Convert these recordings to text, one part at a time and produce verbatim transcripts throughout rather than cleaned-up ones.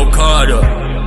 Yo, Cardo.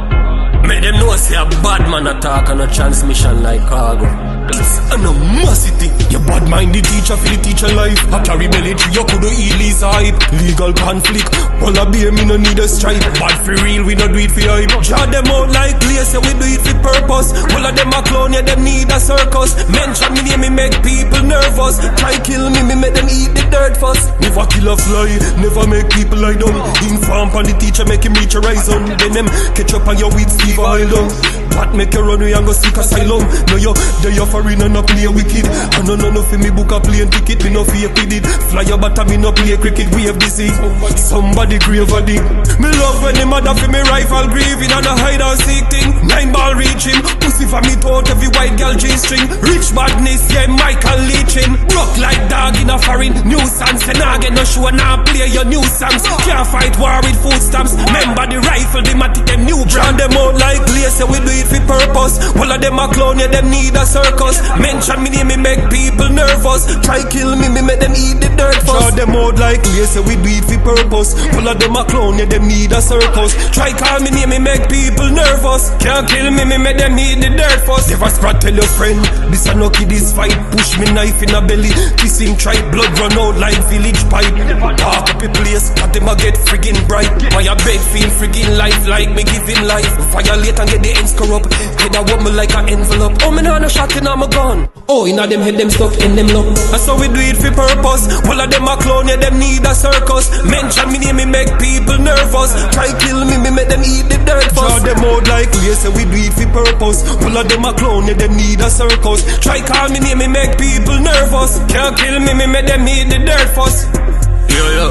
Make them know say a bad man attack on a transmission like cargo. It's animosity. Your bad mind the teacher for the teacher life. After rebellion, you could heal his hype. Legal conflict. All a beer, me no need a stripe. Bad for real, we no do it for hype. Draw them out like glaze, yeah, we do it for purpose. All of them a clown, yeah, them need a circus. Mention me name, me make people nervous. Try kill me, me make them eat the dirt first. Never kill a fly, never make people lie down. Inform on the teacher, make him reach a rise on. Then them catch up on your weed, Steve Island. What make you run away and go seek asylum? No, you, they you foreign and no play wicked. I no no no for me book a plane ticket, me no fake with it. Fly your butter, me no play cricket, we have busy. Somebody grave a dick. Me love when the mother for me rifle grieving and a hide and seek thing. Nine ball reaching, pussy for me thought every white girl G-string. Rich badness, yeah, Michael leeching. Rock like dog in a foreign nuisance. And I get no show and I play your new songs. Can't fight war with food stamps. Remember the rifle, they might take them new brand. Them out like place, yeah, we do it for purpose. All of them a clown, yeah, them need a circus. Mention me name, me make people nervous. Try kill me, me make them eat the dirt first. Draw them out like place, yeah, we do it for purpose. All of them a clown, yeah, them need a circus. Try call me name, me make people nervous. Can't kill me, me make them eat the dirt first. Never spread, tell your friend, this a no kid, this fight. Push me knife in a belly, kiss him, try blood run out like village pipe. Dark up a place, got them a get friggin' bright. Why a bed feel friggin' life like me giving life. Violate and get the ends corrupt. Head a want me like an envelope. Oh, me nah no shot in a my gun. Oh, inna them head them stuck in them look. And so we do it for purpose. All of them a clown, yeah, them need a circus. Mention me name, me make people nervous. Try kill me, me make them eat the dirt first. Draw them out like we say we do it for purpose. All of them a clown, yeah, them need a circus. Try call me name, me make people nervous. Can't kill me, me make them eat the dirt first. Yo, yo.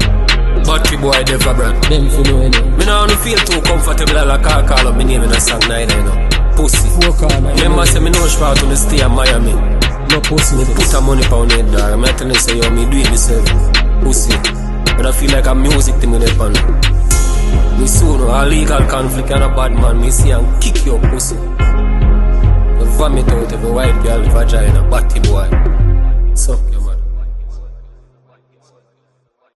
Battery boy, never brand. Them for know any. Me now don't feel too comfortable like I call up my name in a song neither, you know. Pussy. Remember say me know spot to stay in Miami. No pussy. Me put a money pound it, dog. I'm telling you say yo, me do it myself. Pussy. But I feel like a music thing in the pan. Me soon a legal conflict and a bad man. Me see and kick your pussy. The vomit out every white girl vagina, batty boy. Suck your